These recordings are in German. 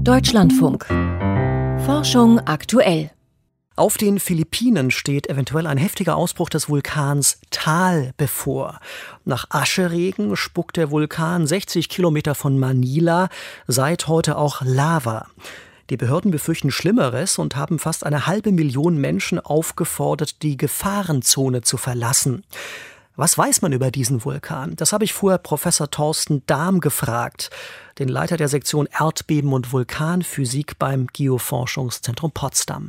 Deutschlandfunk. Forschung aktuell. Auf den Philippinen steht eventuell ein heftiger Ausbruch des Vulkans Taal bevor. Nach Ascheregen spuckt der Vulkan 60 Kilometer von Manila seit heute auch Lava. Die Behörden befürchten Schlimmeres und haben fast 500.000 Menschen aufgefordert, die Gefahrenzone zu verlassen. Was weiß man über diesen Vulkan? Das habe ich vorher Professor Thorsten Dahm gefragt, den Leiter der Sektion Erdbeben und Vulkanphysik beim Geoforschungszentrum Potsdam.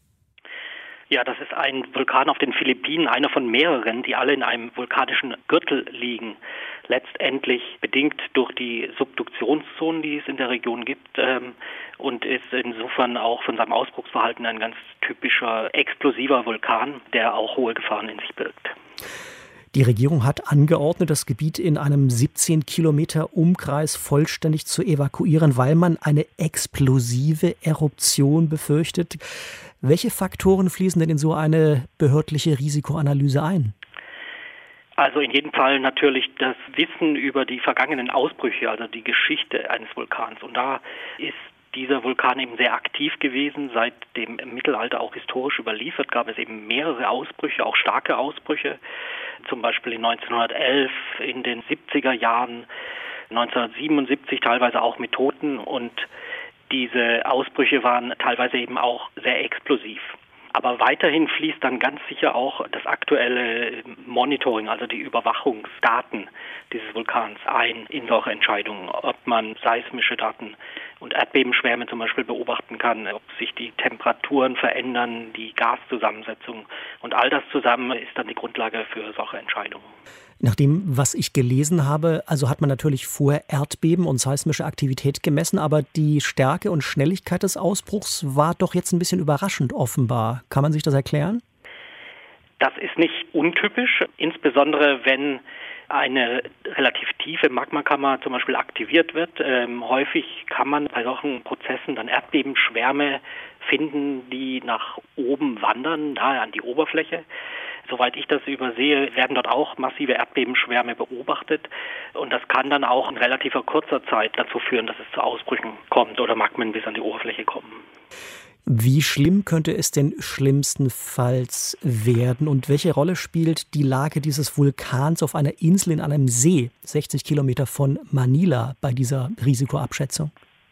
Ja, das ist ein Vulkan auf den Philippinen, einer von mehreren, die alle in einem vulkanischen Gürtel liegen. Letztendlich bedingt durch die Subduktionszonen, die es in der Region gibt, und ist insofern auch von seinem Ausbruchsverhalten ein ganz typischer explosiver Vulkan, der auch hohe Gefahren in sich birgt. Die Regierung hat angeordnet, das Gebiet in einem 17 Kilometer Umkreis vollständig zu evakuieren, weil man eine explosive Eruption befürchtet. Welche Faktoren fließen denn in so eine behördliche Risikoanalyse ein? Also in jedem Fall natürlich das Wissen über die vergangenen Ausbrüche, also die Geschichte eines Vulkans. Und da ist dieser Vulkan eben sehr aktiv gewesen, seit dem Mittelalter auch historisch überliefert, gab es eben mehrere Ausbrüche, auch starke Ausbrüche, zum Beispiel in 1911, in den 70er Jahren, 1977 teilweise auch mit Toten, und diese Ausbrüche waren teilweise eben auch sehr explosiv. Aber weiterhin fließt dann ganz sicher auch das aktuelle Monitoring, also die Überwachungsdaten dieses Vulkans ein in solche Entscheidungen, ob man seismische Daten und Erdbebenschwärme zum Beispiel beobachten kann, ob sich die Temperaturen verändern, die Gaszusammensetzung, und all das zusammen ist dann die Grundlage für solche Entscheidungen. Nach dem, was ich gelesen habe, also hat man natürlich vorher Erdbeben und seismische Aktivität gemessen, aber die Stärke und Schnelligkeit des Ausbruchs war doch jetzt ein bisschen überraschend offenbar. Kann man sich das erklären? Das ist nicht untypisch, insbesondere wenn eine relativ tiefe Magmakammer zum Beispiel aktiviert wird. Häufig kann man bei solchen Prozessen dann Erdbebenschwärme finden, die nach oben wandern, nahe an die Oberfläche. Soweit ich das übersehe, werden dort auch massive Erdbebenschwärme beobachtet, und das kann dann auch in relativ kurzer Zeit dazu führen, dass es zu Ausbrüchen kommt oder Magmen bis an die Oberfläche kommen. Wie schlimm könnte es denn schlimmstenfalls werden, und welche Rolle spielt die Lage dieses Vulkans auf einer Insel in einem See, 60 Kilometer von Manila, bei dieser Risikoabschätzung?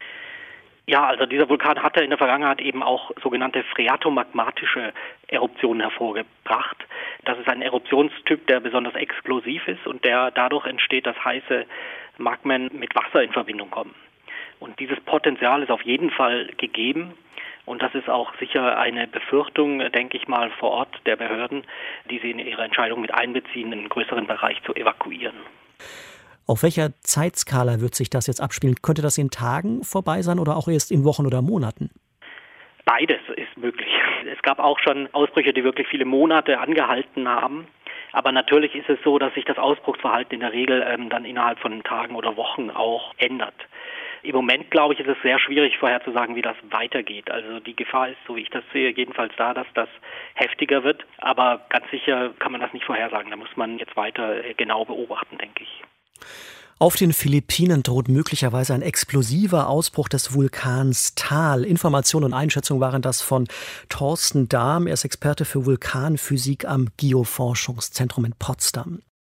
Ja, also dieser Vulkan hatte in der Vergangenheit eben auch sogenannte phreatomagmatische Eruptionen hervorgebracht. Das ist ein Eruptionstyp, der besonders explosiv ist und der dadurch entsteht, dass heiße Magmen mit Wasser in Verbindung kommen. Und dieses Potenzial ist auf jeden Fall gegeben. Und das ist auch sicher eine Befürchtung, denke ich mal, vor Ort der Behörden, die sie in ihre Entscheidung mit einbeziehen, einen größeren Bereich zu evakuieren. Auf welcher Zeitskala wird sich das jetzt abspielen? Könnte das in Tagen vorbei sein oder auch erst in Wochen oder Monaten? Beides ist möglich. Es gab auch schon Ausbrüche, die wirklich viele Monate angehalten haben. Aber natürlich ist es so, dass sich das Ausbruchsverhalten in der Regel dann innerhalb von Tagen oder Wochen auch ändert. Im Moment, glaube ich, ist es sehr schwierig vorherzusagen, wie das weitergeht. Also die Gefahr ist, so wie ich das sehe, jedenfalls da, dass das heftiger wird. Aber ganz sicher kann man das nicht vorhersagen. Da muss man jetzt weiter genau beobachten, denke ich. Auf den Philippinen droht möglicherweise ein explosiver Ausbruch des Vulkans Taal. Informationen und Einschätzungen waren das von Thorsten Dahm. Er ist Experte für Vulkanphysik am Geoforschungszentrum in Potsdam.